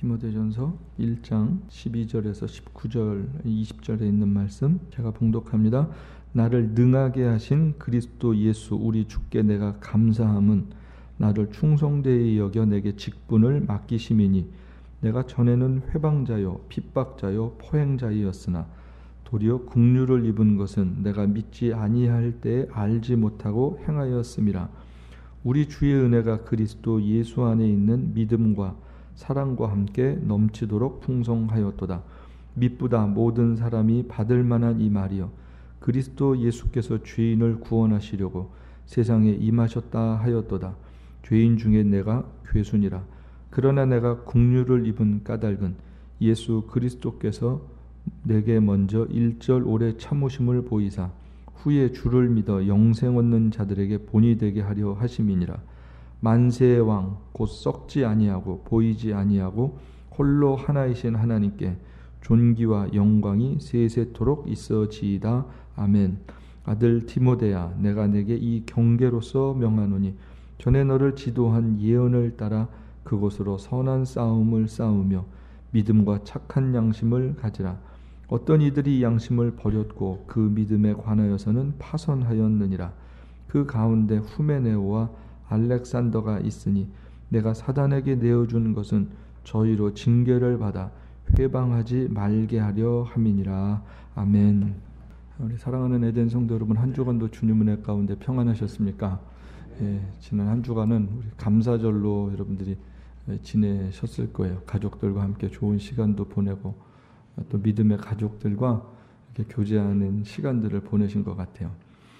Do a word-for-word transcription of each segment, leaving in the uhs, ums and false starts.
디모데전서 일 장 십이 절에서 십구 절, 이십 절에 있는 말씀 제가 봉독합니다. 나를 능하게 하신 그리스도 예수 우리 주께 내가 감사함은 나를 충성되이 여겨 내게 직분을 맡기심이니 내가 전에는 회방자요 핍박자요 포행자이었으나 도리어 긍휼을 입은 것은 내가 믿지 아니할 때에 알지 못하고 행하였음이라. 우리 주의 은혜가 그리스도 예수 안에 있는 믿음과 사랑과 함께 넘치도록 풍성하였도다. 미쁘다 모든 사람이 받을 만한 이 말이여 그리스도 예수께서 죄인을 구원하시려고 세상에 임하셨다 하였도다. 죄인 중에 내가 괴순이라. 그러나 내가 긍휼을 입은 까닭은 예수 그리스도께서 내게 먼저 일절 오래 참으심을 보이사 후에 주를 믿어 영생 얻는 자들에게 본이 되게 하려 하심이니라. 만세의 왕 곧 썩지 아니하고 보이지 아니하고 홀로 하나이신 하나님께 존귀와 영광이 세세토록 있어지이다. 아멘. 아들 디모데야, 내가 내게 이 경계로서 명하노니 전에 너를 지도한 예언을 따라 그곳으로 선한 싸움을 싸우며 믿음과 착한 양심을 가지라. 어떤 이들이 양심을 버렸고 그 믿음에 관하여서는 파선하였느니라. 그 가운데 후메네오와 알렉산더가 있으니 내가 사단에게 내어준 것은 저희로 징계를 받아 회방하지 말게 하려 함이니라. 아멘. 우리 사랑하는 에덴 성도 여러분, 한 주간도 주님 은혜 가운데 평안하셨습니까? 예, 지난 한 주간은 우리 감사절로 여러분들이 지내셨을 거예요. 가족들과 함께 좋은 시간도 보내고 또 믿음의 가족들과 이렇게 교제하는 시간들을 보내신 것 같아요.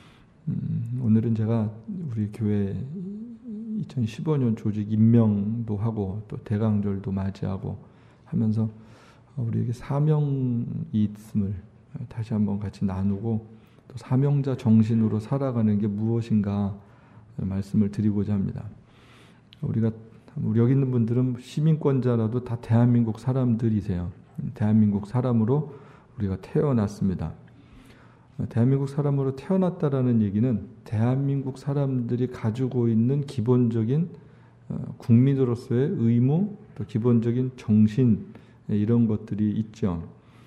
음, 오늘은 제가 우리 교회 이천십오 년 조직 임명도 하고 또 대강절도 맞이하고 하면서 우리에게 사명이 있음을 다시 한번 같이 나누고 또 사명자 정신으로 살아가는 게 무엇인가 말씀을 드리고자 합니다. 우리가 우리 여기 있는 분들은 시민권자라도 다 대한민국 사람들이세요. 대한민국 사람으로 우리가 태어났습니다. 대한민국 사람으로 태어났다라는 얘기는 대한민국 사람들이 가지고 있는 기본적인 국민으로서의 의무, 또 기본적인 정신 이런 것들이 있죠.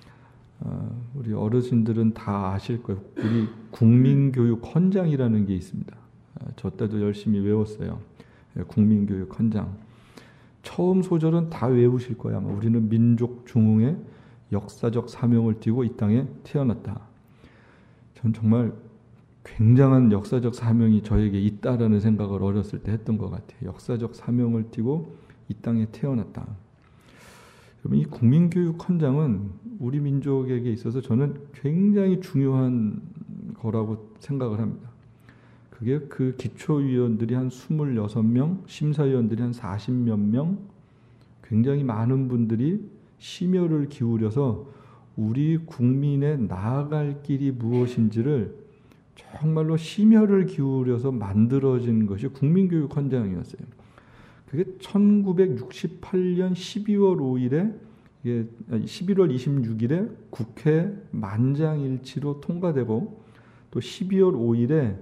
우리 어르신들은 다 아실 거예요. 우리 국민교육 헌장이라는 게 있습니다. 저 때도 열심히 외웠어요. 국민교육 헌장. 처음 소절은 다 외우실 거야. 아마 우리는 민족 중흥의 역사적 사명을 띠고 이 땅에 태어났다. 전 정말 굉장한 역사적 사명이 저에게 있다라는 생각을 어렸을 때 했던 것 같아요. 역사적 사명을 띠고 이 땅에 태어났다. 여러분, 이 국민교육 헌장은 우리 민족에게 있어서 저는 굉장히 중요한 거라고 생각을 합니다. 그게 그 기초위원들이 한 스물여섯 명, 심사위원들이 한 사십몇 명, 굉장히 많은 분들이 심혈을 기울여서 우리 국민의 나아갈 길이 무엇인지를 정말로 심혈을 기울여서 만들어진 것이 국민교육 헌장이었어요. 그게 천구백육십팔 년 십이월 오일에 이게 십일월 이십육일에 국회 만장일치로 통과되고 또 십이월 오일에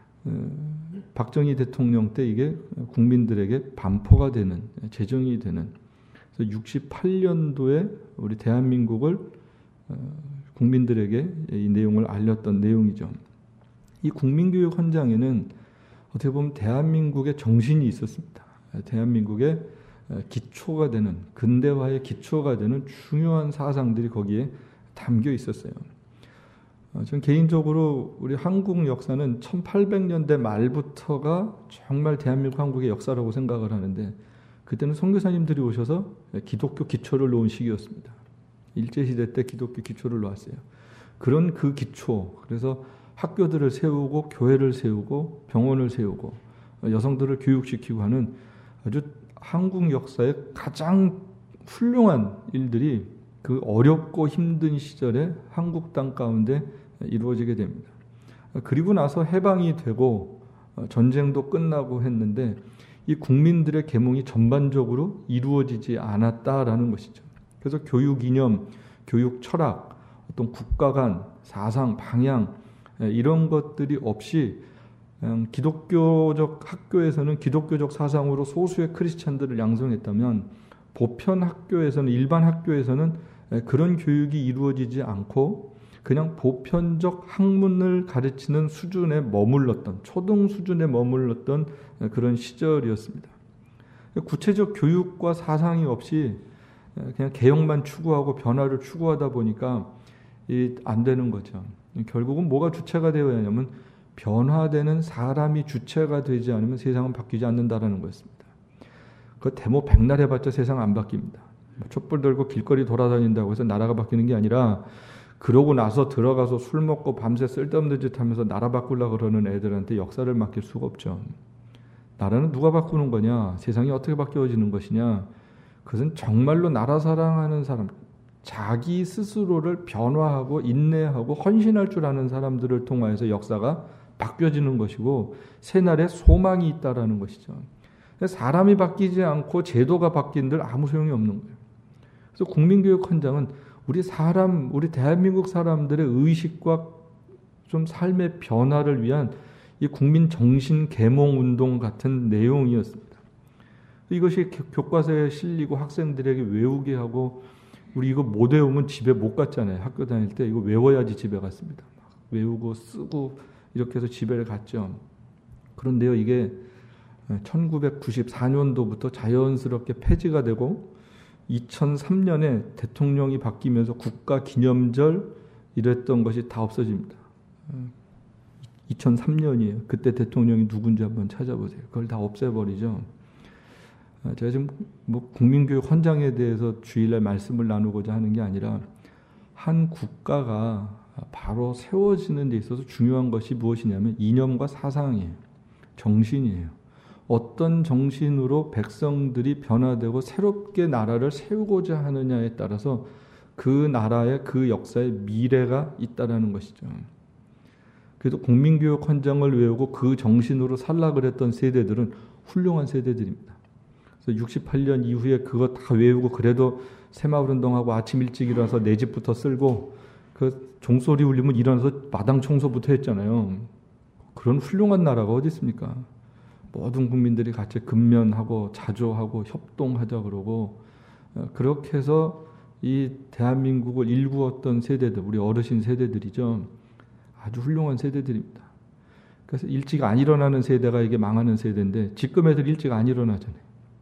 박정희 대통령 때 이게 국민들에게 반포가 되는, 제정이 되는. 그래서 육십팔 년도에 우리 대한민국을 국민들에게 이 내용을 알렸던 내용이죠. 이 국민교육 헌장에는 어떻게 보면 대한민국의 정신이 있었습니다. 대한민국의 기초가 되는, 근대화의 기초가 되는 중요한 사상들이 거기에 담겨 있었어요. 전 개인적으로 우리 한국 역사는 천팔백 년대 말부터가 정말 대한민국 한국의 역사라고 생각을 하는데, 그때는 선교사님들이 오셔서 기독교 기초를 놓은 시기였습니다. 일제시대 때 기독교 기초를 놓았어요. 그런 그 기초, 그래서 학교들을 세우고 교회를 세우고 병원을 세우고 여성들을 교육시키고 하는 아주 한국 역사의 가장 훌륭한 일들이 그 어렵고 힘든 시절에 한국 땅 가운데 이루어지게 됩니다. 그리고 나서 해방이 되고 전쟁도 끝나고 했는데 이 국민들의 계몽이 전반적으로 이루어지지 않았다라는 것이죠. 그래서 교육 이념, 교육 철학, 어떤 국가 간 사상, 방향 이런 것들이 없이 그냥 기독교적 학교에서는 기독교적 사상으로 소수의 크리스찬들을 양성했다면 보편 학교에서는, 일반 학교에서는 그런 교육이 이루어지지 않고 그냥 보편적 학문을 가르치는 수준에 머물렀던, 초등 수준에 머물렀던 그런 시절이었습니다. 구체적 교육과 사상이 없이 그냥 개혁만 추구하고 변화를 추구하다 보니까 안 되는 거죠. 결국은 뭐가 주체가 되어야 하냐면 변화되는 사람이 주체가 되지 않으면 세상은 바뀌지 않는다라는 거였습니다. 그 데모 백날 해봤자 세상 안 바뀝니다. 촛불 들고 길거리 돌아다닌다고 해서 나라가 바뀌는 게 아니라, 그러고 나서 들어가서 술 먹고 밤새 쓸데없는 짓 하면서 나라 바꾸려고 그러는 애들한테 역사를 맡길 수가 없죠. 나라는 누가 바꾸는 거냐? 세상이 어떻게 바뀌어지는 것이냐? 그것은 정말로 나라 사랑하는 사람, 자기 스스로를 변화하고 인내하고 헌신할 줄 아는 사람들을 통하여서 역사가 바뀌어지는 것이고 새날에 소망이 있다라는 것이죠. 사람이 바뀌지 않고 제도가 바뀐들 아무 소용이 없는 거예요. 그래서 국민교육 헌장은 우리 사람, 우리 대한민국 사람들의 의식과 좀 삶의 변화를 위한 이 국민 정신 계몽 운동 같은 내용이었습니다. 이것이 교과서에 실리고 학생들에게 외우게 하고, 우리 이거 못 외우면 집에 못 갔잖아요. 학교 다닐 때 이거 외워야지 집에 갔습니다. 막 외우고 쓰고 이렇게 해서 집에 갔죠. 그런데요, 이게 천구백구십사 년도부터 자연스럽게 폐지가 되고 이천삼 년에 대통령이 바뀌면서 국가기념절 이랬던 것이 다 없어집니다. 이천삼 년이에요. 그때 대통령이 누군지 한번 찾아보세요. 그걸 다 없애버리죠. 제가 지금 뭐 국민교육 헌장에 대해서 주일날 말씀을 나누고자 하는 게 아니라, 한 국가가 바로 세워지는 데 있어서 중요한 것이 무엇이냐면 이념과 사상이에요. 정신이에요. 어떤 정신으로 백성들이 변화되고 새롭게 나라를 세우고자 하느냐에 따라서 그 나라의, 그 역사의 미래가 있다라는 것이죠. 그래서 국민교육 헌장을 외우고 그 정신으로 살라 그랬던 세대들은 훌륭한 세대들입니다. 그래서 육십팔 년 이후에 그거 다 외우고 그래도 새마을운동하고 아침 일찍 일어나서 내 집부터 쓸고 그 종소리 울리면 일어나서 마당 청소부터 했잖아요. 그런 훌륭한 나라가 어디 있습니까? 모든 국민들이 같이 근면하고 자조하고 협동하자 그러고, 그렇게 해서 이 대한민국을 일구었던 세대들, 우리 어르신 세대들이죠. 아주 훌륭한 세대들입니다. 그래서 일찍 안 일어나는 세대가 이게 망하는 세대인데, 지금 애들 일찍 안 일어나잖아요.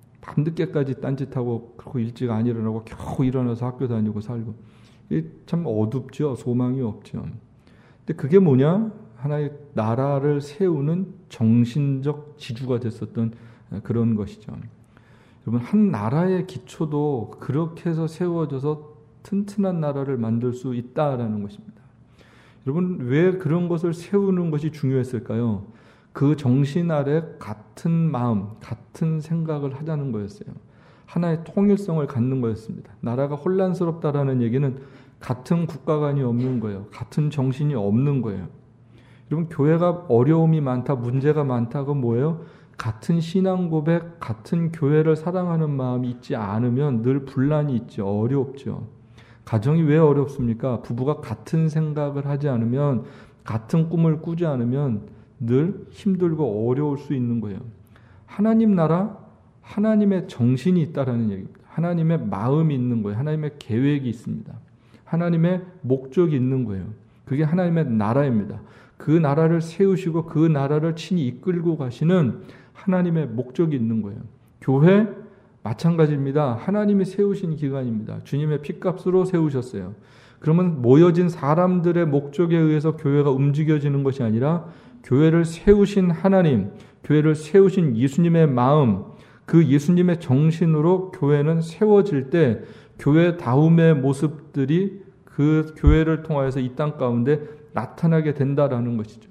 밤늦게까지 딴짓하고 그렇고 일찍 안 일어나고 겨우 일어나서 학교 다니고 살고, 이게 참 어둡죠. 소망이 없죠. 근데 그게 뭐냐? 하나의 나라를 세우는 정신적 지주가 됐었던 그런 것이죠. 여러분, 한 나라의 기초도 그렇게 해서 세워져서 튼튼한 나라를 만들 수 있다라는 것입니다. 여러분, 왜 그런 것을 세우는 것이 중요했을까요? 그 정신 아래 같은 마음, 같은 생각을 하자는 거였어요. 하나의 통일성을 갖는 거였습니다. 나라가 혼란스럽다라는 얘기는 같은 국가관이 없는 거예요. 같은 정신이 없는 거예요. 여러분, 교회가 어려움이 많다, 문제가 많다, 그건 뭐예요? 같은 신앙 고백, 같은 교회를 사랑하는 마음이 있지 않으면 늘 분란이 있죠. 어렵죠. 가정이 왜 어렵습니까? 부부가 같은 생각을 하지 않으면, 같은 꿈을 꾸지 않으면 늘 힘들고 어려울 수 있는 거예요. 하나님 나라, 하나님의 정신이 있다라는 얘기입니다. 하나님의 마음이 있는 거예요. 하나님의 계획이 있습니다. 하나님의 목적이 있는 거예요. 그게 하나님의 나라입니다. 그 나라를 세우시고 그 나라를 친히 이끌고 가시는 하나님의 목적이 있는 거예요. 교회 마찬가지입니다. 하나님이 세우신 기관입니다. 주님의 피값으로 세우셨어요. 그러면 모여진 사람들의 목적에 의해서 교회가 움직여지는 것이 아니라, 교회를 세우신 하나님, 교회를 세우신 예수님의 마음, 그 예수님의 정신으로 교회는 세워질 때 교회다움의 모습들이 그 교회를 통하여서 이 땅 가운데 나타나게 된다라는 것이죠.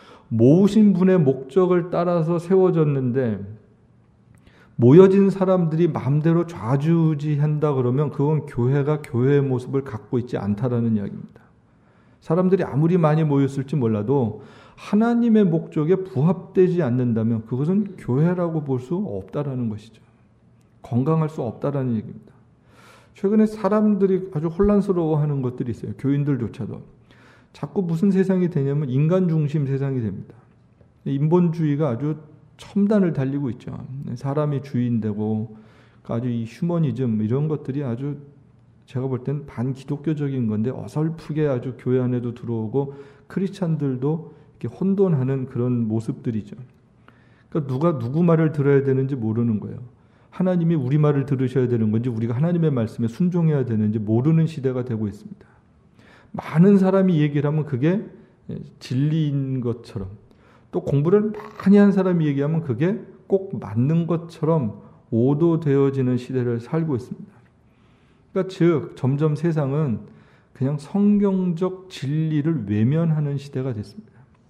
모으신 분의 목적을 따라서 세워졌는데 모여진 사람들이 마음대로 좌지우지한다 그러면 그건 교회가 교회의 모습을 갖고 있지 않다라는 이야기입니다. 사람들이 아무리 많이 모였을지 몰라도 하나님의 목적에 부합되지 않는다면 그것은 교회라고 볼 수 없다라는 것이죠. 건강할 수 없다라는 얘기입니다. 최근에 사람들이 아주 혼란스러워하는 것들이 있어요. 교인들조차도. 자꾸 무슨 세상이 되냐면 인간 중심 세상이 됩니다. 인본주의가 아주 첨단을 달리고 있죠. 사람이 주인 되고, 아주 이 휴머니즘 이런 것들이 아주 제가 볼 땐 반기독교적인 건데 어설프게 아주 교회 안에도 들어오고 크리스찬들도 이렇게 혼돈하는 그런 모습들이죠. 그러니까 누가 누구 말을 들어야 되는지 모르는 거예요. 하나님이 우리 말을 들으셔야 되는 건지 우리가 하나님의 말씀에 순종해야 되는지 모르는 시대가 되고 있습니다. 많은 사람이 얘기를 하면 그게 진리인 것처럼, 또 공부를 많이 한 사람이 얘기하면 그게 꼭 맞는 것처럼 오도되어지는 시대를 살고 있습니다. 그러니까 즉 점점 세상은 그냥 성경적 진리를 외면하는 시대가 됐습니다.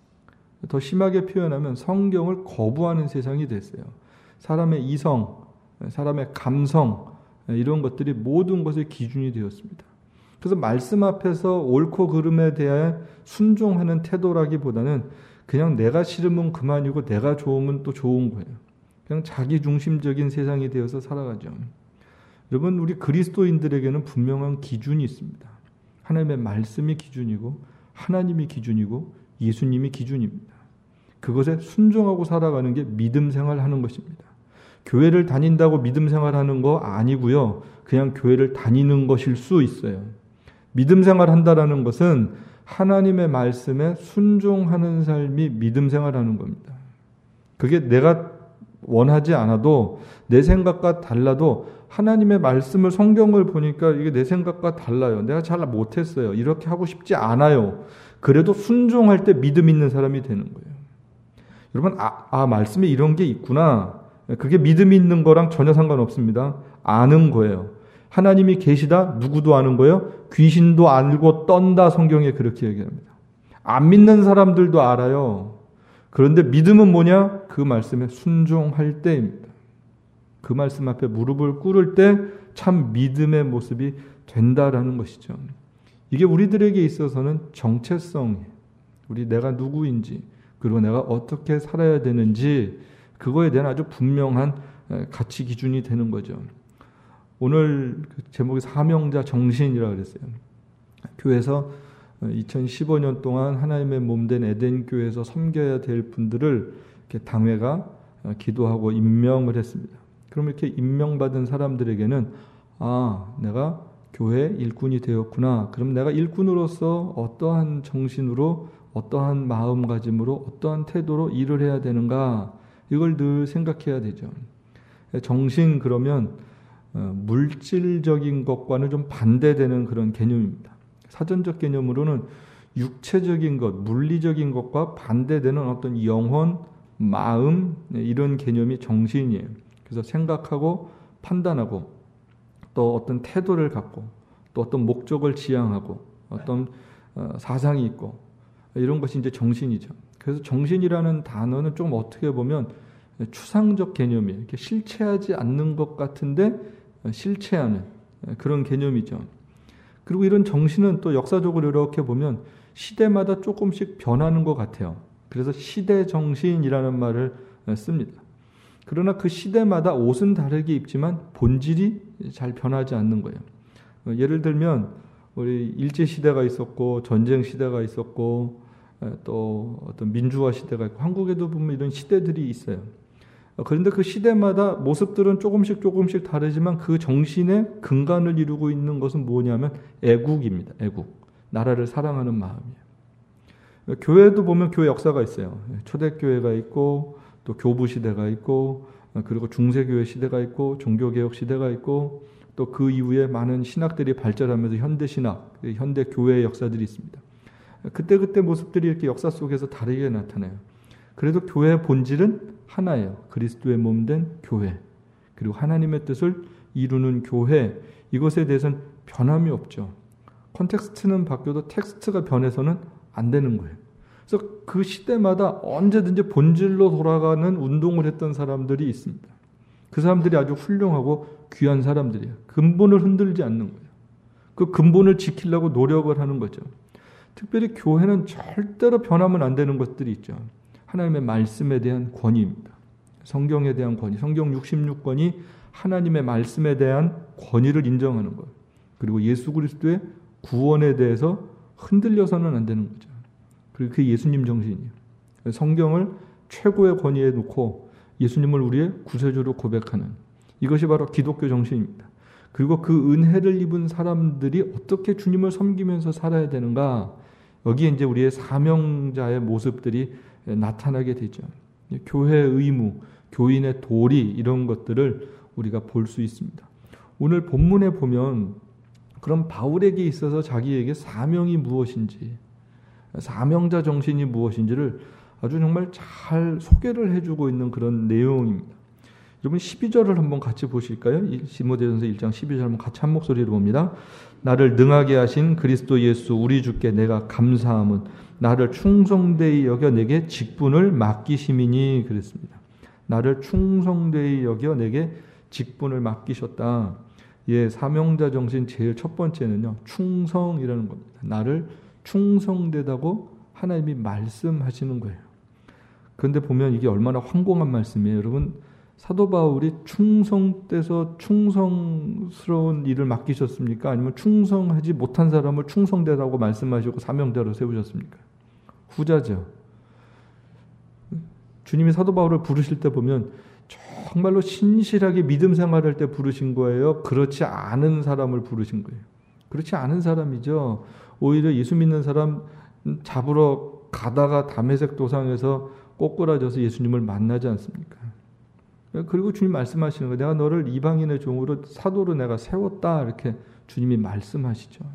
더 심하게 표현하면 성경을 거부하는 세상이 됐어요. 사람의 이성, 사람의 감성 이런 것들이 모든 것의 기준이 되었습니다. 그래서 말씀 앞에서 옳고 그름에 대해 순종하는 태도라기보다는 그냥 내가 싫으면 그만이고 내가 좋으면 또 좋은 거예요. 그냥 자기 중심적인 세상이 되어서 살아가죠. 여러분, 우리 그리스도인들에게는 분명한 기준이 있습니다. 하나님의 말씀이 기준이고 하나님이 기준이고 예수님이 기준입니다. 그것에 순종하고 살아가는 게 믿음 생활하는 것입니다. 교회를 다닌다고 믿음 생활하는 거 아니고요. 그냥 교회를 다니는 것일 수 있어요. 믿음 생활한다라는 것은 하나님의 말씀에 순종하는 삶이 믿음 생활하는 겁니다. 그게 내가 원하지 않아도 내 생각과 달라도 하나님의 말씀을 성경을 보니까 이게 내 생각과 달라요. 내가 잘 못했어요. 이렇게 하고 싶지 않아요. 그래도 순종할 때 믿음 있는 사람이 되는 거예요. 여러분, 아, 아 말씀에 이런 게 있구나. 그게 믿음 있는 거랑 전혀 상관없습니다. 아는 거예요. 하나님이 계시다? 누구도 아는 거예요. 귀신도 알고 떤다. 성경에 그렇게 얘기합니다. 안 믿는 사람들도 알아요. 그런데 믿음은 뭐냐? 그 말씀에 순종할 때입니다. 그 말씀 앞에 무릎을 꿇을 때 참 믿음의 모습이 된다라는 것이죠. 이게 우리들에게 있어서는 정체성이에요. 우리 내가 누구인지 그리고 내가 어떻게 살아야 되는지 그거에 대한 아주 분명한 가치 기준이 되는 거죠. 오늘 제목이 사명자 정신이라고 그랬어요. 교회에서 이천십오 년 동안 하나님의 몸된 에덴교회에서 섬겨야 될 분들을 이렇게 당회가 기도하고 임명을 했습니다. 그럼 이렇게 임명받은 사람들에게는 아, 내가 교회 일꾼이 되었구나. 그럼 내가 일꾼으로서 어떠한 정신으로 어떠한 마음가짐으로 어떠한 태도로 일을 해야 되는가 이걸 늘 생각해야 되죠. 정신 그러면 물질적인 것과는 좀 반대되는 그런 개념입니다. 사전적 개념으로는 육체적인 것, 물리적인 것과 반대되는 어떤 영혼, 마음 이런 개념이 정신이에요. 그래서 생각하고 판단하고 또 어떤 태도를 갖고 또 어떤 목적을 지향하고 어떤 사상이 있고 이런 것이 이제 정신이죠. 그래서 정신이라는 단어는 좀 어떻게 보면 추상적 개념이에요. 이렇게 실체하지 않는 것 같은데 실체하는 그런 개념이죠. 그리고 이런 정신은 또 역사적으로 이렇게 보면 시대마다 조금씩 변하는 것 같아요. 그래서 시대 정신이라는 말을 씁니다. 그러나 그 시대마다 옷은 다르게 입지만 본질이 잘 변하지 않는 거예요. 예를 들면 우리 일제 시대가 있었고 전쟁 시대가 있었고 또 어떤 민주화 시대가 있고 한국에도 보면 이런 시대들이 있어요. 그런데 그 시대마다 모습들은 조금씩 조금씩 다르지만 그 정신의 근간을 이루고 있는 것은 뭐냐면 애국입니다. 애국. 나라를 사랑하는 마음이에요. 교회도 보면 교회 역사가 있어요. 초대교회가 있고 또 교부 시대가 있고 그리고 중세교회 시대가 있고 종교개혁 시대가 있고 또 그 이후에 많은 신학들이 발전하면서 현대신학, 현대교회의 역사들이 있습니다. 그때그때 모습들이 이렇게 역사 속에서 다르게 나타나요. 그래도 교회의 본질은 하나예요. 그리스도의 몸된 교회. 그리고 하나님의 뜻을 이루는 교회. 이것에 대해서는 변함이 없죠. 컨텍스트는 바뀌어도 텍스트가 변해서는 안 되는 거예요. 그래서 그 시대마다 언제든지 본질로 돌아가는 운동을 했던 사람들이 있습니다. 그 사람들이 아주 훌륭하고 귀한 사람들이에요. 근본을 흔들지 않는 거예요. 그 근본을 지키려고 노력을 하는 거죠. 특별히 교회는 절대로 변하면 안 되는 것들이 있죠. 하나님의 말씀에 대한 권위입니다. 성경에 대한 권위. 성경 육십육 권이 하나님의 말씀에 대한 권위를 인정하는 것. 그리고 예수 그리스도의 구원에 대해서 흔들려서는 안 되는 거죠. 그리고 그게 예수님 정신이에요. 성경을 최고의 권위에 놓고 예수님을 우리의 구세주로 고백하는 이것이 바로 기독교 정신입니다. 그리고 그 은혜를 입은 사람들이 어떻게 주님을 섬기면서 살아야 되는가, 여기에 이제 우리의 사명자의 모습들이 나타나게 되죠. 교회 의무, 교인의 도리, 이런 것들을 우리가 볼 수 있습니다. 오늘 본문에 보면 그럼 바울에게 있어서 자기에게 사명이 무엇인지, 사명자 정신이 무엇인지를 아주 정말 잘 소개를 해주고 있는 그런 내용입니다. 여러분 십이 절을 한번 같이 보실까요? 디모데전서 일 장 십이 절 한번 같이 한 목소리로 봅니다. 나를 능하게 하신 그리스도 예수 우리 주께 내가 감사함은 나를 충성되이 여겨 내게 직분을 맡기심이니 그랬습니다. 나를 충성되이 여겨 내게 직분을 맡기셨다. 예, 사명자 정신 제일 첫 번째는요, 충성이라는 겁니다. 나를 충성되다고 하나님이 말씀하시는 거예요. 그런데 보면 이게 얼마나 황공한 말씀이에요. 여러분, 사도 바울이 충성돼서 충성스러운 일을 맡기셨습니까? 아니면 충성하지 못한 사람을 충성되라고 말씀하시고 사명대로 세우셨습니까? 후자죠. 주님이 사도 바울을 부르실 때 보면 정말로 신실하게 믿음 생활할 때 부르신 거예요? 그렇지 않은 사람을 부르신 거예요? 그렇지 않은 사람이죠. 오히려 예수 믿는 사람 잡으러 가다가 다메섹 도상에서 꼬꾸라져서 예수님을 만나지 않습니까? 그리고 주님 말씀하시는 거예요. 내가 너를 이방인의 종으로 사도로 내가 세웠다. 이렇게 주님이 말씀하시죠.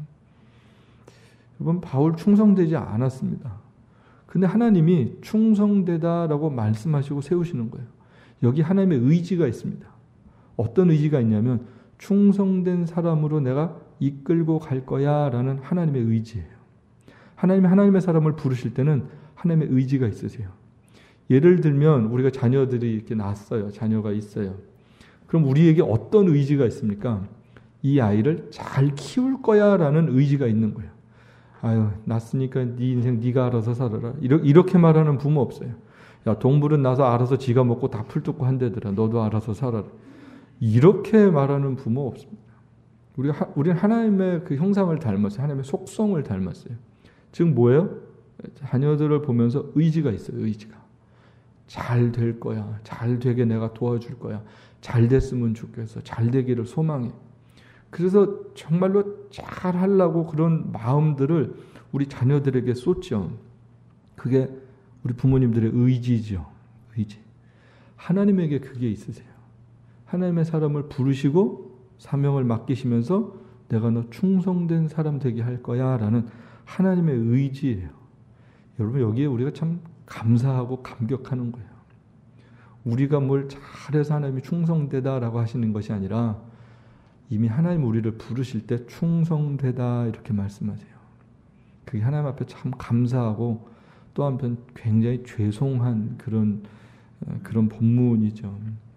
여러분, 바울 충성되지 않았습니다. 근데 하나님이 충성되다라고 말씀하시고 세우시는 거예요. 여기 하나님의 의지가 있습니다. 어떤 의지가 있냐면 충성된 사람으로 내가 이끌고 갈 거야 라는 하나님의 의지예요. 하나님이 하나님의 사람을 부르실 때는 하나님의 의지가 있으세요. 예를 들면 우리가 자녀들이 이렇게 낳았어요. 자녀가 있어요. 그럼 우리에게 어떤 의지가 있습니까? 이 아이를 잘 키울 거야 라는 의지가 있는 거예요. 아유, 낳았으니까 네 인생 네가 알아서 살아라. 이렇게 말하는 부모 없어요. 야, 동물은 나서 알아서 지가 먹고 다 풀 뜯고 한대더라. 너도 알아서 살아라. 이렇게 말하는 부모 없습니다. 우리 우리는 하나님의 그 형상을 닮았어요. 하나님의 속성을 닮았어요. 즉 뭐예요? 자녀들을 보면서 의지가 있어요. 의지가. 잘 될 거야. 잘 되게 내가 도와줄 거야. 잘 됐으면 좋겠어. 잘 되기를 소망해. 그래서 정말로 잘 하려고 그런 마음들을 우리 자녀들에게 쏟죠. 그게 우리 부모님들의 의지죠. 의지. 하나님에게 그게 있으세요. 하나님의 사람을 부르시고 사명을 맡기시면서 내가 너 충성된 사람 되게 할 거야 라는 하나님의 의지예요. 여러분, 여기에 우리가 참 감사하고 감격하는 거예요. 우리가 뭘 잘해서 하나님이 충성되다라고 하시는 것이 아니라 이미 하나님 우리를 부르실 때 충성되다 이렇게 말씀하세요. 그게 하나님 앞에 참 감사하고 또 한편 굉장히 죄송한 그런 그런 본문이죠.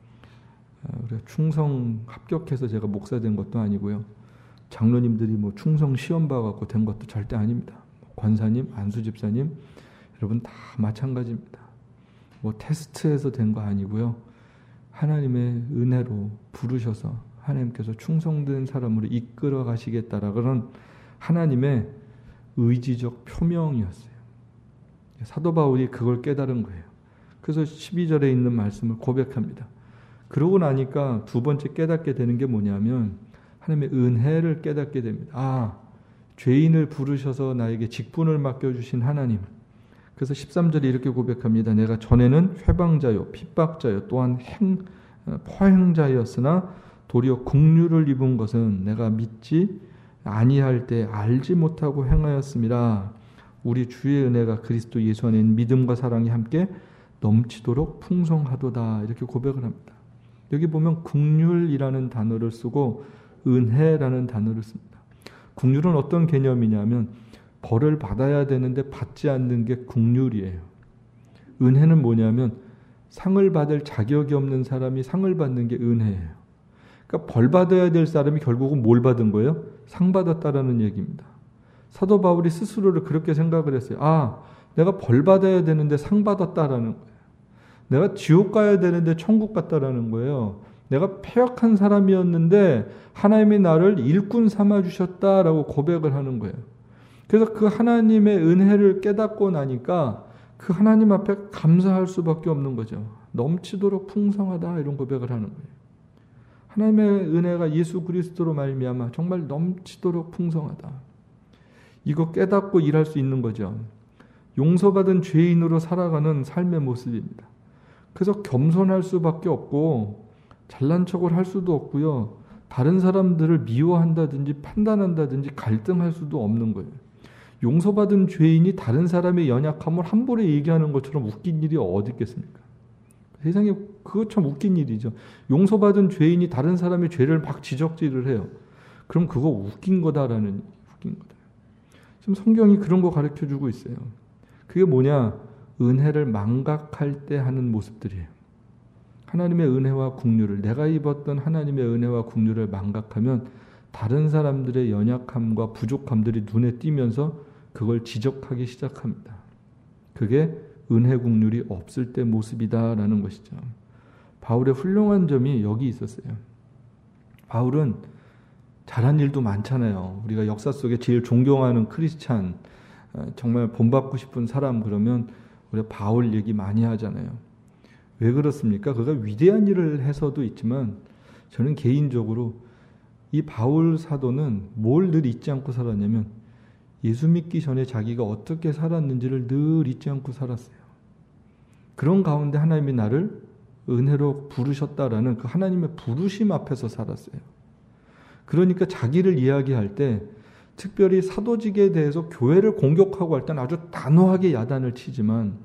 우리가 충성 합격해서 제가 목사 된 것도 아니고요. 장로님들이 뭐 충성 시험 봐갖고 된 것도 절대 아닙니다. 권사님, 안수 집사님, 여러분 다 마찬가지입니다. 뭐 테스트에서 된 거 아니고요. 하나님의 은혜로 부르셔서 하나님께서 충성된 사람으로 이끌어 가시겠다라 그런 하나님의 의지적 표명이었어요. 사도 바울이 그걸 깨달은 거예요. 그래서 십이 절에 있는 말씀을 고백합니다. 그러고 나니까 두 번째 깨닫게 되는 게 뭐냐면 하나님의 은혜를 깨닫게 됩니다. 아, 죄인을 부르셔서 나에게 직분을 맡겨주신 하나님. 그래서 십삼 절에 이렇게 고백합니다. 내가 전에는 회방자요 핍박자요 또한 행, 포행자였으나 도리어 국류를 입은 것은 내가 믿지 아니할 때 알지 못하고 행하였음이라. 우리 주의 은혜가 그리스도 예수 안에 있는 믿음과 사랑이 함께 넘치도록 풍성하도다. 이렇게 고백을 합니다. 여기 보면 국률이라는 단어를 쓰고 은혜라는 단어를 씁니다. 국률은 어떤 개념이냐면 벌을 받아야 되는데 받지 않는 게 국률이에요. 은혜는 뭐냐면 상을 받을 자격이 없는 사람이 상을 받는 게 은혜예요. 그러니까 벌 받아야 될 사람이 결국은 뭘 받은 거예요? 상 받았다라는 얘기입니다. 사도 바울이 스스로를 그렇게 생각을 했어요. 아, 내가 벌 받아야 되는데 상 받았다라는 거예요. 내가 지옥 가야 되는데 천국 갔다라는 거예요. 내가 패역한 사람이었는데 하나님이 나를 일꾼 삼아주셨다라고 고백을 하는 거예요. 그래서 그 하나님의 은혜를 깨닫고 나니까 그 하나님 앞에 감사할 수밖에 없는 거죠. 넘치도록 풍성하다 이런 고백을 하는 거예요. 하나님의 은혜가 예수 그리스도로 말미암아 정말 넘치도록 풍성하다. 이거 깨닫고 일할 수 있는 거죠. 용서받은 죄인으로 살아가는 삶의 모습입니다. 그래서 겸손할 수밖에 없고 잘난 척을 할 수도 없고요. 다른 사람들을 미워한다든지 판단한다든지 갈등할 수도 없는 거예요. 용서받은 죄인이 다른 사람의 연약함을 함부로 얘기하는 것처럼 웃긴 일이 어디 있겠습니까? 세상에 그거 참 웃긴 일이죠. 용서받은 죄인이 다른 사람의 죄를 막 지적질을 해요. 그럼 그거 웃긴 거다라는 웃긴 거다. 지금 성경이 그런 거 가르쳐주고 있어요. 그게 뭐냐? 은혜를 망각할 때 하는 모습들이에요. 하나님의 은혜와 긍휼을, 내가 입었던 하나님의 은혜와 긍휼을 망각하면 다른 사람들의 연약함과 부족함들이 눈에 띄면서 그걸 지적하기 시작합니다. 그게 은혜 긍휼이 없을 때 모습이다라는 것이죠. 바울의 훌륭한 점이 여기 있었어요. 바울은 잘한 일도 많잖아요. 우리가 역사 속에 제일 존경하는 크리스찬, 정말 본받고 싶은 사람 그러면 우리가 바울 얘기 많이 하잖아요. 왜 그렇습니까? 그가 위대한 일을 해서도 있지만 저는 개인적으로 이 바울 사도는 뭘 늘 잊지 않고 살았냐면 예수 믿기 전에 자기가 어떻게 살았는지를 늘 잊지 않고 살았어요. 그런 가운데 하나님이 나를 은혜로 부르셨다라는 그 하나님의 부르심 앞에서 살았어요. 그러니까 자기를 이야기할 때 특별히 사도직에 대해서 교회를 공격하고 할 때는 아주 단호하게 야단을 치지만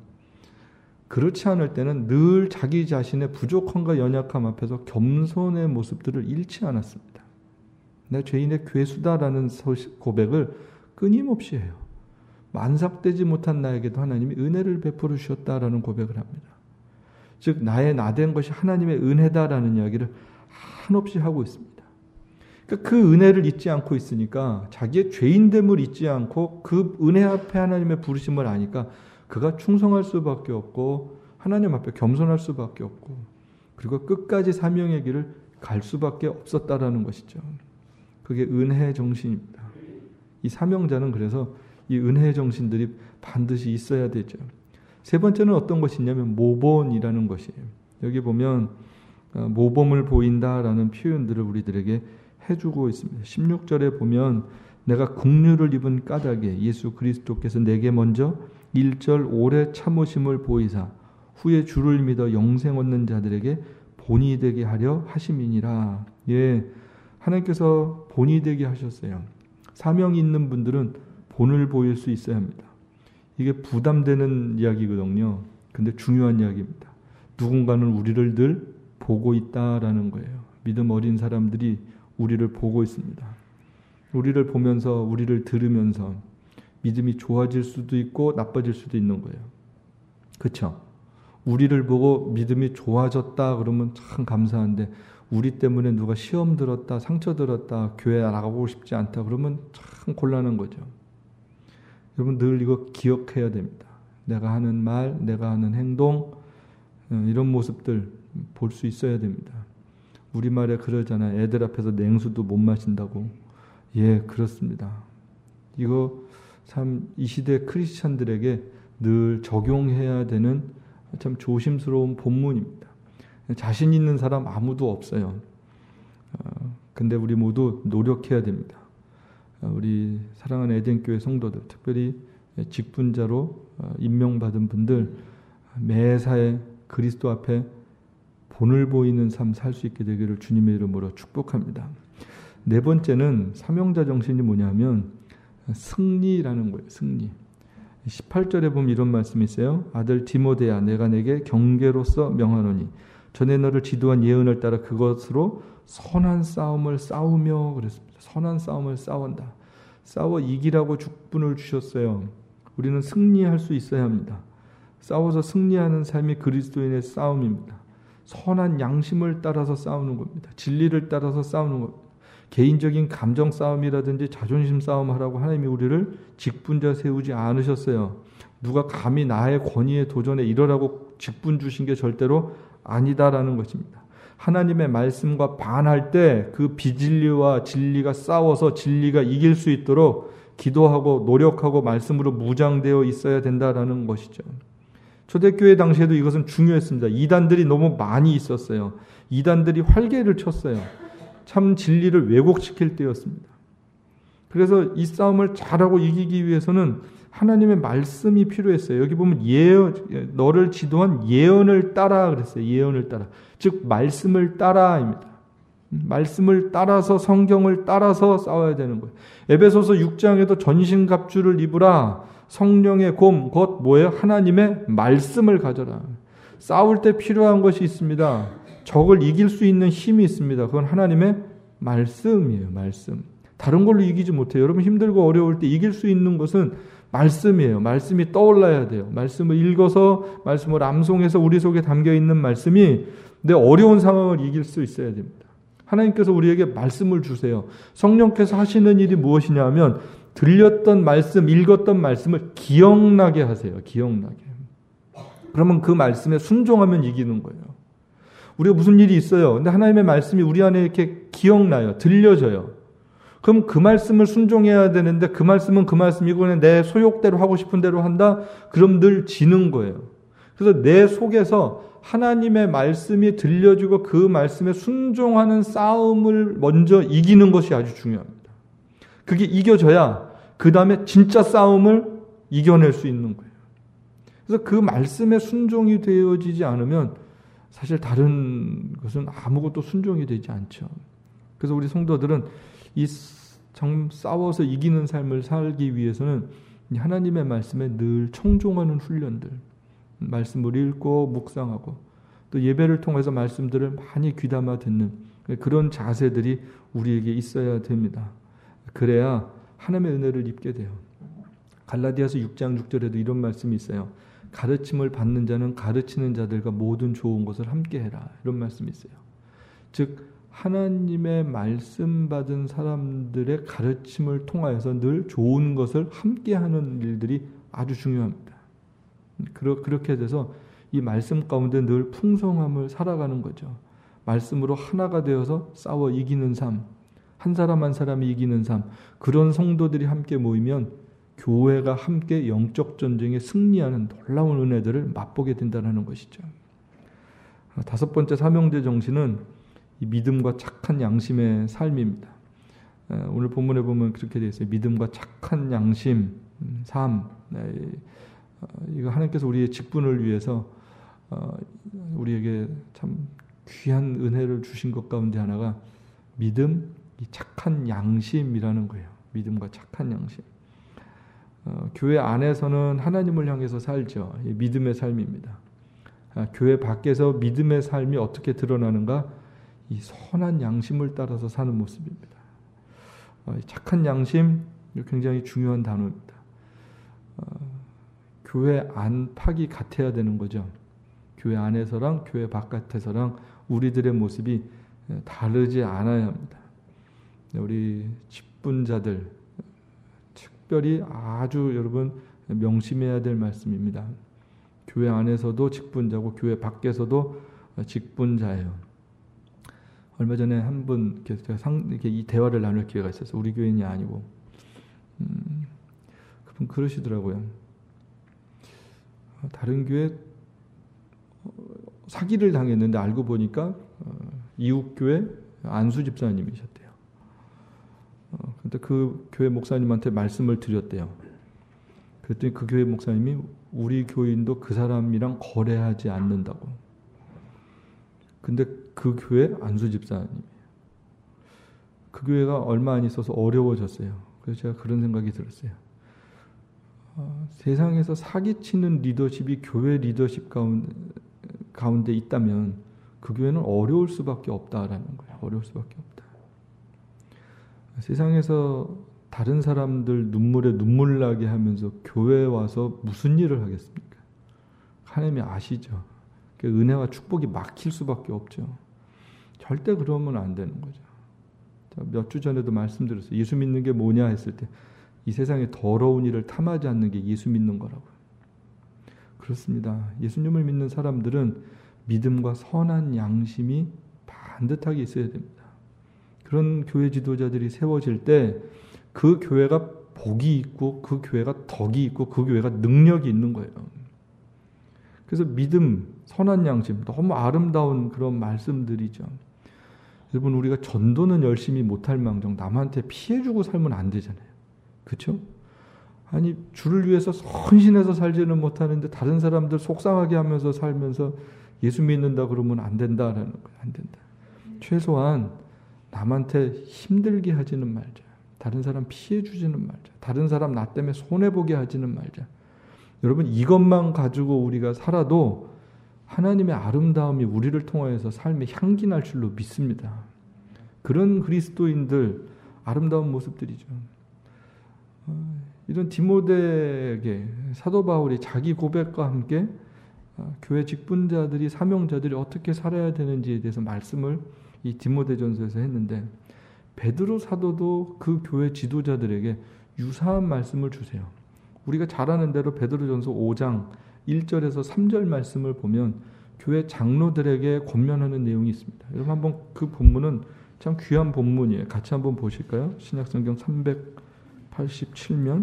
그렇지 않을 때는 늘 자기 자신의 부족함과 연약함 앞에서 겸손의 모습들을 잃지 않았습니다. 내 죄인의 괴수다라는 고백을 끊임없이 해요. 만삭되지 못한 나에게도 하나님이 은혜를 베풀어 주셨다라는 고백을 합니다. 즉 나의 나된 것이 하나님의 은혜다라는 이야기를 한없이 하고 있습니다. 그러니까 그 은혜를 잊지 않고 있으니까 자기의 죄인됨을 잊지 않고 그 은혜 앞에 하나님의 부르심을 아니까 그가 충성할 수밖에 없고 하나님 앞에 겸손할 수밖에 없고 그리고 끝까지 사명의 길을 갈 수밖에 없었다라는 것이죠. 그게 은혜의 정신입니다. 이 사명자는 그래서 이 은혜의 정신들이 반드시 있어야 되죠. 세 번째는 어떤 것이냐면 모본이라는 것이에요. 여기 보면 모범을 보인다라는 표현들을 우리들에게 해주고 있습니다. 십육 절에 보면 내가 긍휼을 입은 까닭에 예수 그리스도께서 내게 먼저 일 절 오래 참으심을 보이사 후에 주를 믿어 영생 얻는 자들에게 본이 되게 하려 하심이니라. 예, 하나님께서 본이 되게 하셨어요. 사명이 있는 분들은 본을 보일 수 있어야 합니다. 이게 부담되는 이야기거든요. 근데 중요한 이야기입니다. 누군가는 우리를 늘 보고 있다라는 거예요. 믿음 어린 사람들이 우리를 보고 있습니다. 우리를 보면서 우리를 들으면서 믿음이 좋아질 수도 있고 나빠질 수도 있는 거예요. 그렇죠? 우리를 보고 믿음이 좋아졌다 그러면 참 감사한데 우리 때문에 누가 시험 들었다, 상처 들었다, 교회 나가고 싶지 않다 그러면 참 곤란한 거죠. 여러분 늘 이거 기억해야 됩니다. 내가 하는 말, 내가 하는 행동 이런 모습들 볼 수 있어야 됩니다. 우리말에 그러잖아요. 애들 앞에서 냉수도 못 마신다고. 예, 그렇습니다. 이거 참 이 시대 크리스찬들에게 늘 적용해야 되는 참 조심스러운 본문입니다. 자신 있는 사람 아무도 없어요. 어, 근데 우리 모두 노력해야 됩니다. 어, 우리 사랑하는 에덴교회 성도들, 특별히 직분자로 어, 임명받은 분들 매사에 그리스도 앞에 본을 보이는 삶 살 수 있게 되기를 주님의 이름으로 축복합니다. 네 번째는 사명자 정신이 뭐냐면 승리라는 거예요. 승리. 십팔 절에 보면 이런 말씀이 있어요. 아들 디모데야 내가 내게 경계로서 명하노니 전에 너를 지도한 예언을 따라 그것으로 선한 싸움을 싸우며 그랬습니다. 선한 싸움을 싸운다. 싸워 이기라고 축분을 주셨어요. 우리는 승리할 수 있어야 합니다. 싸워서 승리하는 삶이 그리스도인의 싸움입니다. 선한 양심을 따라서 싸우는 겁니다. 진리를 따라서 싸우는 겁니다. 개인적인 감정 싸움이라든지 자존심 싸움 하라고 하나님이 우리를 직분자 세우지 않으셨어요. 누가 감히 나의 권위에 도전해 이러라고 직분 주신 게 절대로 아니다라는 것입니다. 하나님의 말씀과 반할 때 그 비진리와 진리가 싸워서 진리가 이길 수 있도록 기도하고 노력하고 말씀으로 무장되어 있어야 된다라는 것이죠. 초대교회 당시에도 이것은 중요했습니다. 이단들이 너무 많이 있었어요. 이단들이 활개를 쳤어요. 참 진리를 왜곡시킬 때였습니다. 그래서 이 싸움을 잘하고 이기기 위해서는 하나님의 말씀이 필요했어요. 여기 보면 예언, 너를 지도한 예언을 따라 그랬어요. 예언을 따라. 즉 말씀을 따라입니다. 말씀을 따라서 성경을 따라서 싸워야 되는 거예요. 에베소서 육 장에도 전신갑주를 입으라. 성령의 곰, 곧 뭐예요? 하나님의 말씀을 가져라. 싸울 때 필요한 것이 있습니다. 적을 이길 수 있는 힘이 있습니다. 그건 하나님의 말씀이에요. 말씀. 다른 걸로 이기지 못해요. 여러분 힘들고 어려울 때 이길 수 있는 것은 말씀이에요. 말씀이 떠올라야 돼요. 말씀을 읽어서 말씀을 암송해서 우리 속에 담겨있는 말씀이 내 어려운 상황을 이길 수 있어야 됩니다. 하나님께서 우리에게 말씀을 주세요. 성령께서 하시는 일이 무엇이냐 하면 들렸던 말씀, 읽었던 말씀을 기억나게 하세요. 기억나게. 그러면 그 말씀에 순종하면 이기는 거예요. 우리가 무슨 일이 있어요. 근데 하나님의 말씀이 우리 안에 이렇게 기억나요. 들려져요. 그럼 그 말씀을 순종해야 되는데 그 말씀은 그 말씀이고 그냥 내 소욕대로 하고 싶은 대로 한다? 그럼 늘 지는 거예요. 그래서 내 속에서 하나님의 말씀이 들려주고 그 말씀에 순종하는 싸움을 먼저 이기는 것이 아주 중요합니다. 그게 이겨져야 그 다음에 진짜 싸움을 이겨낼 수 있는 거예요. 그래서 그 말씀에 순종이 되어지지 않으면 사실 다른 것은 아무것도 순종이 되지 않죠. 그래서 우리 성도들은 이 정 싸워서 이기는 삶을 살기 위해서는 하나님의 말씀에 늘 청종하는 훈련들, 말씀을 읽고 묵상하고 또 예배를 통해서 말씀들을 많이 귀담아 듣는 그런 자세들이 우리에게 있어야 됩니다. 그래야 하나님의 은혜를 입게 돼요. 갈라디아서 육 장 육 절에도 이런 말씀이 있어요. 가르침을 받는 자는 가르치는 자들과 모든 좋은 것을 함께 해라. 이런 말씀이 있어요. 즉 하나님의 말씀 받은 사람들의 가르침을 통하여서 늘 좋은 것을 함께 하는 일들이 아주 중요합니다. 그렇게 돼서 이 말씀 가운데 늘 풍성함을 살아가는 거죠. 말씀으로 하나가 되어서 싸워 이기는 삶, 한 사람 한 사람이 이기는 삶, 그런 성도들이 함께 모이면 교회가 함께 영적 전쟁에 승리하는 놀라운 은혜들을 맛보게 된다는 것이죠. 다섯 번째 삼형제 정신은 이 믿음과 착한 양심의 삶입니다. 오늘 본문에 보면 그렇게 되어 있어요. 믿음과 착한 양심, 삶. 이거 하나님께서 우리의 직분을 위해서 우리에게 참 귀한 은혜를 주신 것 가운데 하나가 믿음, 이 착한 양심이라는 거예요. 믿음과 착한 양심. 어, 교회 안에서는 하나님을 향해서 살죠. 믿음의 삶입니다. 아, 교회 밖에서 믿음의 삶이 어떻게 드러나는가? 이 선한 양심을 따라서 사는 모습입니다. 어, 착한 양심, 굉장히 중요한 단어입니다. 어, 교회 안팎이 같아야 되는 거죠. 교회 안에서랑 교회 바깥에서랑 우리들의 모습이 다르지 않아야 합니다. 우리 직분자들, 특별히 아주 여러분 명심해야 될 말씀입니다. 교회 안에서도 직분자고 교회 밖에서도 직분자예요. 얼마 전에 한 분 이렇게 이 대화를 나눌 기회가 있었어요. 우리 교인이 아니고 음, 그분 그러시더라고요. 다른 교회 사기를 당했는데 알고 보니까 이웃교회 안수 집사님이셨대요. 근데 그 교회 목사님한테 말씀을 드렸대요. 그랬더니 그 교회 목사님이 우리 교인도 그 사람이랑 거래하지 않는다고. 근데 그 교회 안수 집사님이에요. 그 교회가 얼마 안 있어서 어려워졌어요. 그래서 제가 그런 생각이 들었어요. 어, 세상에서 사기치는 리더십이 교회 리더십 가운데, 가운데 있다면 그 교회는 어려울 수밖에 없다라는 거예요. 어려울 수밖에 없다. 세상에서 다른 사람들 눈물에 눈물 나게 하면서 교회에 와서 무슨 일을 하겠습니까? 하나님이 아시죠. 은혜와 축복이 막힐 수밖에 없죠. 절대 그러면 안 되는 거죠. 몇 주 전에도 말씀드렸어요. 예수 믿는 게 뭐냐 했을 때 이 세상에 더러운 일을 탐하지 않는 게 예수 믿는 거라고요. 그렇습니다. 예수님을 믿는 사람들은 믿음과 선한 양심이 반듯하게 있어야 됩니다. 그런 교회 지도자들이 세워질 때 그 교회가 복이 있고 그 교회가 덕이 있고 그 교회가 능력이 있는 거예요. 그래서 믿음, 선한 양심, 너무 아름다운 그런 말씀들이죠. 여러분, 우리가 전도는 열심히 못할 망정 남한테 피해주고 살면 안 되잖아요. 그렇죠? 아니, 주를 위해서 헌신해서 살지는 못하는데 다른 사람들 속상하게 하면서 살면서 예수 믿는다 그러면 안 된다라는 거예요. 안 된다. 최소한 남한테 힘들게 하지는 말자. 다른 사람 피해 주지는 말자. 다른 사람 나 때문에 손해보게 하지는 말자. 여러분, 이것만 가지고 우리가 살아도 하나님의 아름다움이 우리를 통하여서 삶의 향기 날 줄로 믿습니다. 그런 그리스도인들 아름다운 모습들이죠. 이런 디모데에게 사도 바울이 자기 고백과 함께 교회 직분자들이, 사명자들이 어떻게 살아야 되는지에 대해서 말씀을 이 디모데전서에서 했는데, 베드로 사도도 그 교회 지도자들에게 유사한 말씀을 주세요. 우리가 잘 아는 대로 베드로전서 오 장 일 절에서 삼 절 말씀을 보면 교회 장로들에게 권면하는 내용이 있습니다. 여러분, 한번 그 본문은 참 귀한 본문이에요. 같이 한번 보실까요? 신약성경 삼백팔십칠 면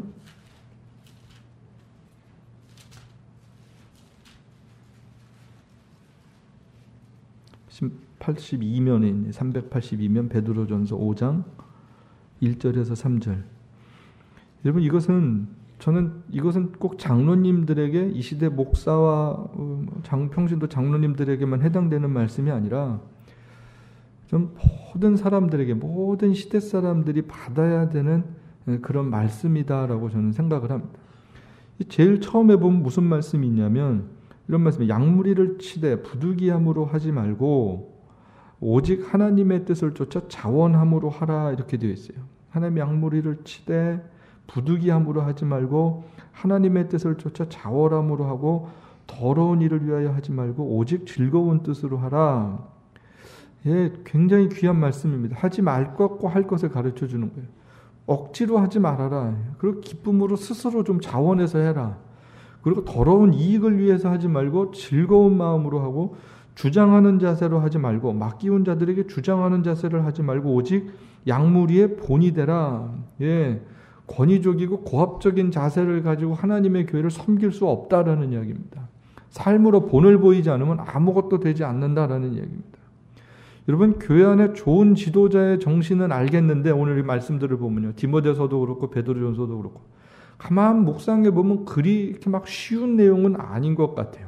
팔십이 면에 있네. 삼백팔십이 면 베드로전서 오 장 일 절에서 삼 절. 여러분, 이것은 저는 이것은 꼭 장로님들에게, 이 시대 목사와 장, 평신도 장로님들에게만 해당되는 말씀이 아니라 좀 모든 사람들에게, 모든 시대 사람들이 받아야 되는 그런 말씀이다라고 저는 생각을 합니다. 제일 처음에 보면 무슨 말씀이 있냐면 이런 말씀이에요. 양무리를 치되 부득이함으로 하지 말고 오직 하나님의 뜻을 쫓아 자원함으로 하라, 이렇게 되어 있어요. 하나님의 양무리를 치되 부득이함으로 하지 말고 하나님의 뜻을 쫓아 자원함으로 하고 더러운 일을 위하여 하지 말고 오직 즐거운 뜻으로 하라. 예, 굉장히 귀한 말씀입니다. 하지 말 것과 할 것을 가르쳐 주는 거예요. 억지로 하지 말아라. 그리고 기쁨으로 스스로 좀 자원해서 해라. 그리고 더러운 이익을 위해서 하지 말고 즐거운 마음으로 하고, 주장하는 자세로 하지 말고, 맡기운 자들에게 주장하는 자세를 하지 말고 오직 양무리의 본이 되라. 예, 권위적이고 고압적인 자세를 가지고 하나님의 교회를 섬길 수 없다라는 이야기입니다. 삶으로 본을 보이지 않으면 아무것도 되지 않는다라는 이야기입니다. 여러분, 교회 안에 좋은 지도자의 정신은 알겠는데, 오늘 이 말씀들을 보면요, 디모데서도 그렇고 베드로전서도 그렇고 가만 묵상해 보면 그리 이렇게 막 쉬운 내용은 아닌 것 같아요.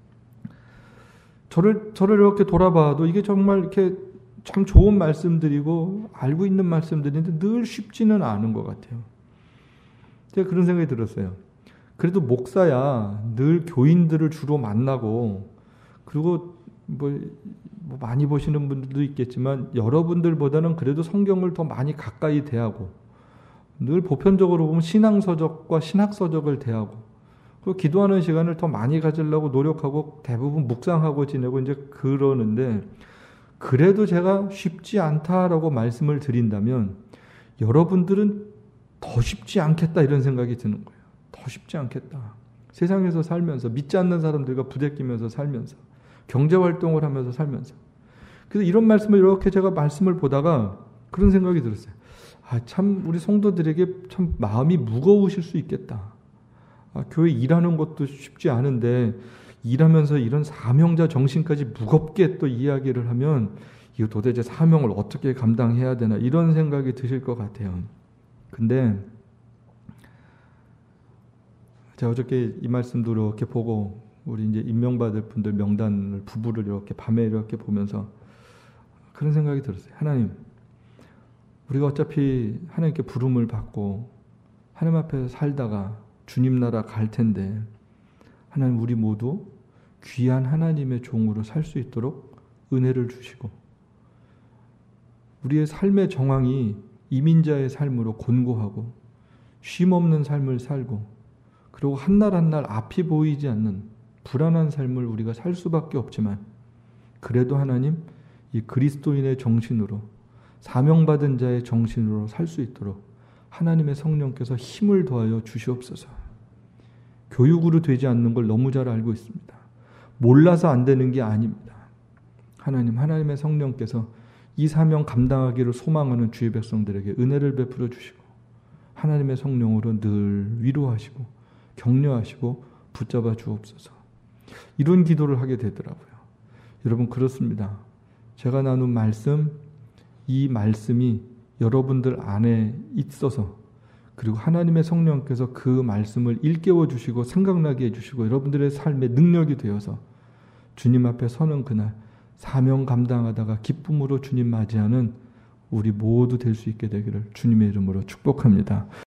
저를 저를 이렇게 돌아봐도 이게 정말 이렇게 참 좋은 말씀들이고 알고 있는 말씀들인데 늘 쉽지는 않은 것 같아요. 제가 그런 생각이 들었어요. 그래도 목사야 늘 교인들을 주로 만나고, 그리고 뭐, 뭐 많이 보시는 분들도 있겠지만 여러분들보다는 그래도 성경을 더 많이 가까이 대하고, 늘 보편적으로 보면 신앙서적과 신학서적을 대하고, 그리고 기도하는 시간을 더 많이 가지려고 노력하고 대부분 묵상하고 지내고 이제 그러는데, 그래도 제가 쉽지 않다라고 말씀을 드린다면 여러분들은 더 쉽지 않겠다, 이런 생각이 드는 거예요. 더 쉽지 않겠다. 세상에서 살면서 믿지 않는 사람들과 부대끼면서 살면서 경제활동을 하면서 살면서. 그래서 이런 말씀을 이렇게 제가 말씀을 보다가 그런 생각이 들었어요. 아, 참 우리 성도들에게 참 마음이 무거우실 수 있겠다. 아, 교회 일하는 것도 쉽지 않은데 일하면서 이런 사명자 정신까지 무겁게 또 이야기를 하면 이거 도대체 사명을 어떻게 감당해야 되나, 이런 생각이 드실 것 같아요. 근데 제가 어저께 이 말씀도 이렇게 보고 우리 이제 임명받을 분들 명단을, 부부를 이렇게 밤에 이렇게 보면서 그런 생각이 들었어요. 하나님, 우리가 어차피 하나님께 부름을 받고 하나님 앞에 살다가 주님 나라 갈 텐데, 하나님 우리 모두 귀한 하나님의 종으로 살 수 있도록 은혜를 주시고, 우리의 삶의 정황이 이민자의 삶으로 곤고하고 쉼없는 삶을 살고, 그리고 한날 한날 앞이 보이지 않는 불안한 삶을 우리가 살 수밖에 없지만, 그래도 하나님 이 그리스도인의 정신으로, 사명받은 자의 정신으로 살 수 있도록 하나님의 성령께서 힘을 더하여 주시옵소서. 교육으로 되지 않는 걸 너무 잘 알고 있습니다. 몰라서 안 되는 게 아닙니다. 하나님, 하나님의 성령께서 이 사명 감당하기를 소망하는 주의 백성들에게 은혜를 베풀어 주시고, 하나님의 성령으로 늘 위로하시고 격려하시고 붙잡아 주옵소서. 이런 기도를 하게 되더라고요. 여러분 그렇습니다. 제가 나눈 말씀, 이 말씀이 여러분들 안에 있어서 그리고 하나님의 성령께서 그 말씀을 일깨워 주시고 생각나게 해주시고 여러분들의 삶의 능력이 되어서 주님 앞에 서는 그날 사명 감당하다가 기쁨으로 주님 맞이하는 우리 모두 될 수 있게 되기를 주님의 이름으로 축복합니다.